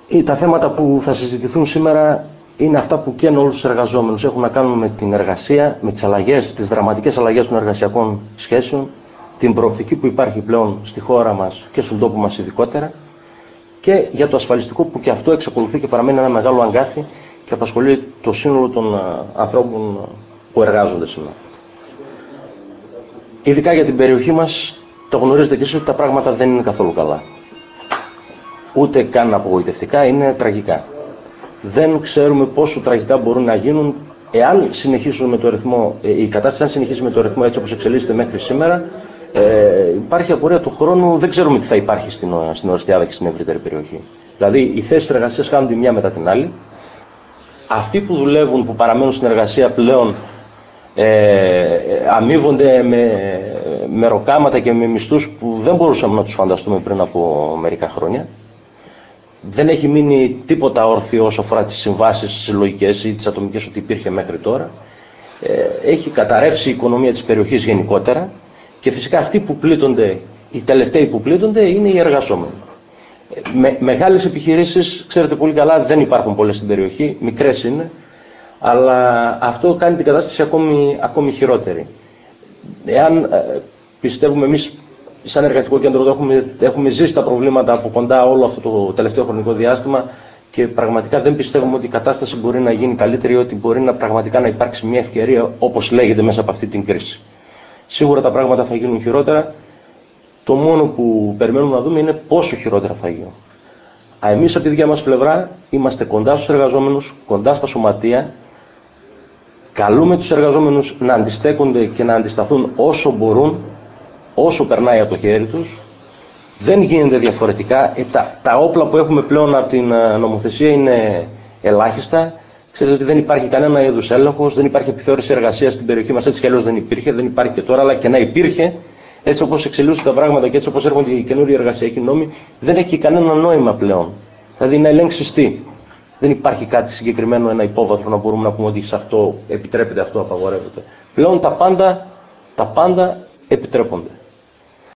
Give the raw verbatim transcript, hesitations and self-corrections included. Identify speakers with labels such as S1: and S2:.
S1: Τα θέματα που θα συζητηθούν σήμερα είναι αυτά που καίνουν όλους τους εργαζόμενους. Έχουν να κάνουν με την εργασία, με τις αλλαγές, τις δραματικές αλλαγές των εργασιακών σχέσεων, την προοπτική που υπάρχει πλέον στη χώρα μας και στον τόπο μας ειδικότερα, και για το ασφαλιστικό που και αυτό εξακολουθεί και παραμένει ένα μεγάλο αγκάθι και απασχολεί το σύνολο των ανθρώπων που εργάζονται σήμερα. Ειδικά για την περιοχή μας, το γνωρίζετε και εσείς ότι τα πράγματα δεν είναι καθόλου καλά. Ούτε καν απογοητευτικά, είναι τραγικά. Δεν ξέρουμε πόσο τραγικά μπορούν να γίνουν εάν συνεχίσουν με το ρυθμό, η κατάσταση αν συνεχίσει με το ρυθμό έτσι όπως εξελίσσεται μέχρι σήμερα. Ε, υπάρχει απορία του χρόνου, δεν ξέρουμε τι θα υπάρχει στην, στην Ορεστιάδα και στην ευρύτερη περιοχή. Δηλαδή, οι θέσεις εργασίας χάνουν τη μια μετά την άλλη. Αυτοί που δουλεύουν, που παραμένουν στην εργασία πλέον, ε, αμείβονται με, με ροκάματα και με μισθούς που δεν μπορούσαμε να τους φανταστούμε πριν από μερικά χρόνια. Δεν έχει μείνει τίποτα όρθιο όσο αφορά τις συμβάσεις συλλογικές ή τις ατομικές ότι υπήρχε μέχρι τώρα. Ε, έχει καταρρεύσει η οικονομία της περιοχής γενικότερα. Και φυσικά αυτοί που πλήττονται, οι τελευταίοι που πλήττονται είναι οι εργαζόμενοι. Με, μεγάλες επιχειρήσεις, ξέρετε πολύ καλά, δεν υπάρχουν πολλές στην περιοχή, μικρές είναι, αλλά αυτό κάνει την κατάσταση ακόμη, ακόμη χειρότερη. Εάν ε, πιστεύουμε εμείς, σαν εργατικό κέντρο, το έχουμε, έχουμε ζήσει τα προβλήματα από κοντά όλο αυτό το τελευταίο χρονικό διάστημα και πραγματικά δεν πιστεύουμε ότι η κατάσταση μπορεί να γίνει καλύτερη, ότι μπορεί να πραγματικά να υπάρξει μια ευκαιρία, όπως λέγεται, μέσα από αυτή την κρίση. Σίγουρα τα πράγματα θα γίνουν χειρότερα. Το μόνο που περιμένουμε να δούμε είναι πόσο χειρότερα θα γίνουν. Εμείς από τη δικιά μας πλευρά είμαστε κοντά στους εργαζόμενους, κοντά στα σωματεία. Καλούμε τους εργαζόμενους να αντιστέκονται και να αντισταθούν όσο μπορούν, όσο περνάει από το χέρι τους. Δεν γίνεται διαφορετικά. Ε, τα, τα όπλα που έχουμε πλέον από την νομοθεσία είναι ελάχιστα. Ξέρετε ότι δεν υπάρχει κανένα είδους έλεγχος, δεν υπάρχει επιθεώρηση εργασίας στην περιοχή μας, έτσι κι αλλιώς δεν υπήρχε, δεν υπάρχει και τώρα, αλλά και να υπήρχε, έτσι όπως εξελίσσονται τα πράγματα και έτσι όπως έρχονται οι καινούριοι εργασιακοί νόμοι, δεν έχει κανένα νόημα πλέον. Δηλαδή να ελέγξεις τι. Δεν υπάρχει κάτι συγκεκριμένο, ένα υπόβαθρο να μπορούμε να πούμε ότι σε αυτό επιτρέπεται, αυτό απαγορεύεται. Πλέον τα πάντα, τα πάντα επιτρέπονται.